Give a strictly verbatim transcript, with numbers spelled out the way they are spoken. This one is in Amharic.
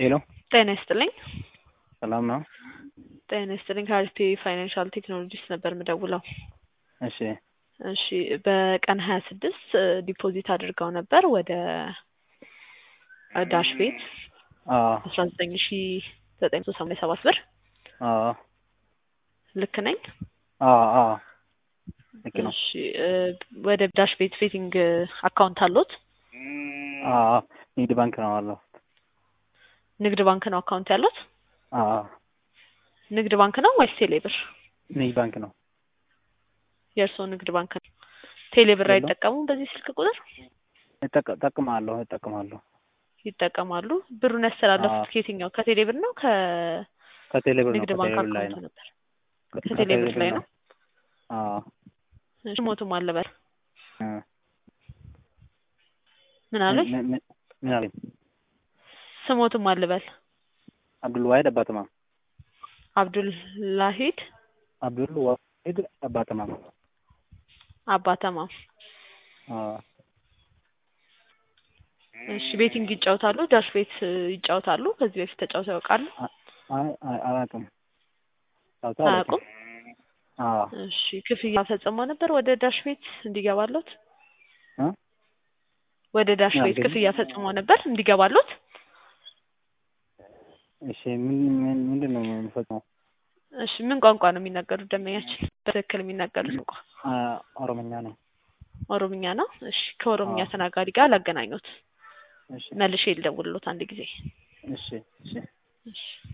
ሄሎ ጤና ይስጥልኝ። ሰላም ነው? ጤና ይስጥልኝ። ከአሪፍ ፋይናንሻል ቴክኖሎጂስ ነበር የምደውለው። እሺ እሺ በቀን ሀያ ስድስት ዲፖዚት አድርገው ነበር ወደ ዳሽ ቤት አዎ አስራ ዘጠኝ ሺህ ዘጠኝ መቶ ሰማንያ ሰባት ብር አዎ ልክ ነኝ? አዎ አዎ ልክ ነው። እሺ ወደ ዳሽ ቤት ሴቲንግ አካውንት አለዎት? አዎ ንግድ ባንክ ነው አለው። ንግድ ባንክ ነው አካውንት ያለዎት? አዎ ንግድ ባንክ ነው ወይስ ቴሌ ብር? ንግድ ባንክ ነው። የእርስዎ ንግድ ባንክ ነው። ቴሌ ብር የለውም? አይጠቀሙም በዚህ ስልክ ቁጥር? እጠቀማለሁ እጠቀማለሁ። ይጠቀማሉ። ብሩን ያስተላለፉት ከየትኛው ከቴሌ ብር ነው ከ ከቴሌ ብር ነው። ንግድ ባንክ ከቴሌ ብር ላይ አካውንት ነው። ነበር? ከቴሌ ብር ላይ ነው። አዎ እሺ ሞቱም አለበር እ ምን አለኝ? ምን አለኝ? ስሞቱም አልበል አብዱል ዋሂድ አባተማ። አብዱል ላሂድ አብዱል ዋሂድ አባተማ። አባተማ። አዎ እሺ ቤቲንግ ይጫወታሉ? ዳሽ ቤት ይጫወታሉ? ከዚህ በፊት ተጫውተው ያውቃሉ? አይ አይ አላውቅም። አያውቁም? አዎ እሺ ክፍያ ፈጽመው ነበር ወደ ዳሽ ቤት እንዲገባሎት? እ ወደ ዳሽ ቤት ክፍያ ፈጽመው ነበር እንዲገባሎት? እሺ ምን ምን ምንድነው የምፈጽመው? እሺ ምን ቋንቋ ነው የሚናገሩት ደንበኛችን? በትክክል የሚናገሩት ቋንቋ? ኦሮምኛ ነው። ኦሮምኛ ነው። እሺ ከኦሮምኛ ተናጋሪ ጋር ላገናኙት። እሺ መልሼ ልደውልሎት አንድ ጊዜ። እሺ እሺ እሺ